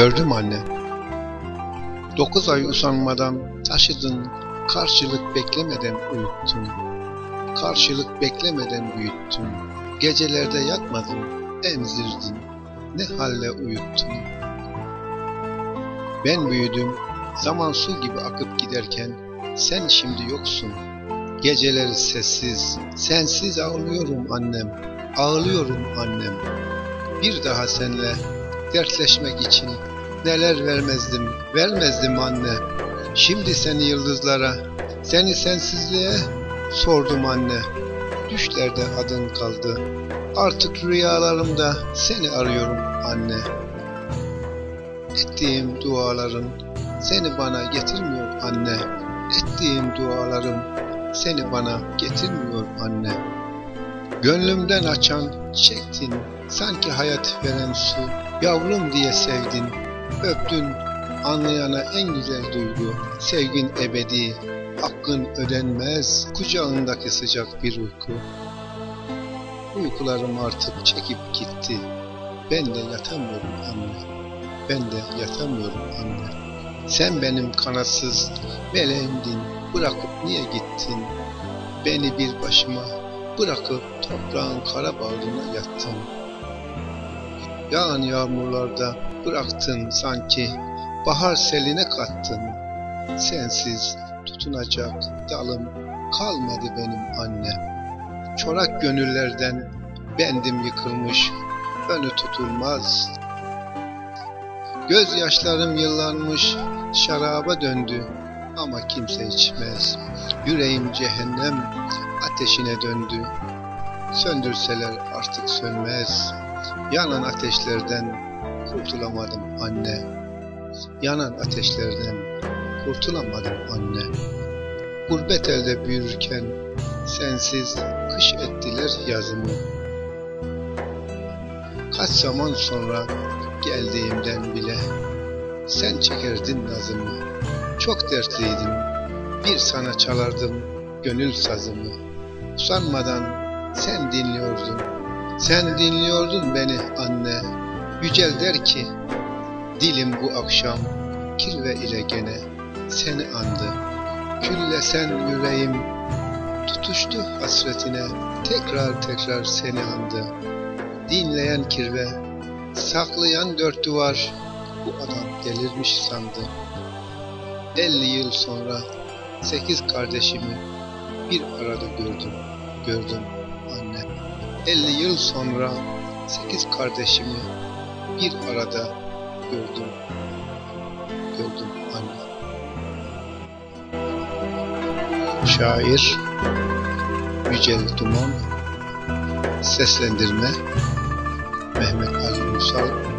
Gördüm anne. 9 ay usanmadan taşıdın, karşılık beklemeden uyuttun. Karşılık beklemeden büyüttün. Gecelerde yatmadın, emzirdin. Ne halle uyuttun. Ben büyüdüm, zaman su gibi akıp giderken sen şimdi yoksun. Geceleri sessiz, sensiz ağlıyorum annem. Ağlıyorum annem. Bir daha senle dertleşmek için neler vermezdim anne. Şimdi seni yıldızlara, seni sensizliğe sordum anne. Düşlerde adın kaldı, artık rüyalarımda seni arıyorum anne. Ettiğim duaların seni bana getirmiyor anne. Ettiğim dualarım seni bana getirmiyor anne. Gönlümden açan çektin, sanki hayat veren su. Yavrum diye sevdin, öptün, anlayana en güzel duygu. Sevgin ebedi, hakkın ödenmez, kucağındaki sıcak bir uyku. Uykularım artık çekip gitti, ben de yatamıyorum anne. Ben de yatamıyorum anne. Sen benim kanatsız meleğimdin, bırakıp niye gittin? Beni bir başıma bırakıp toprağın kara bağrına yattın. Yağan yağmurlarda bıraktın sanki, bahar seline kattın. Sensiz tutunacak dalım kalmadı benim anne. Çorak gönüllerden bendim yıkılmış, önü tutulmaz. Gözyaşlarım yıllanmış, şaraba döndü ama kimse içmez. Yüreğim cehennem ateşine döndü, söndürseler artık sönmez. Yanan ateşlerden kurtulamadım anne. Yanan ateşlerden kurtulamadım anne. Gurbet elde büyürken sensiz kış ettiler yazımı. Kaç zaman sonra geldiğimden bile sen çekerdin nazımı. Çok dertliydim, bir sana çalardım gönül sazımı. Usanmadan sen dinliyordun. Sen dinliyordun beni anne. Yücel der ki, dilim bu akşam kirve ile gene seni andı. Küllesen yüreğim tutuştu hasretine, tekrar seni andı. Dinleyen kirve, saklayan dört duvar, bu adam delirmiş sandı. 50 yıl sonra 8 kardeşimi bir arada gördüm anne. 50 yıl sonra 8 kardeşimi bir arada gördüm anne. Şair Yücel Duman. Seslendirme Mehmet Ali Uysal.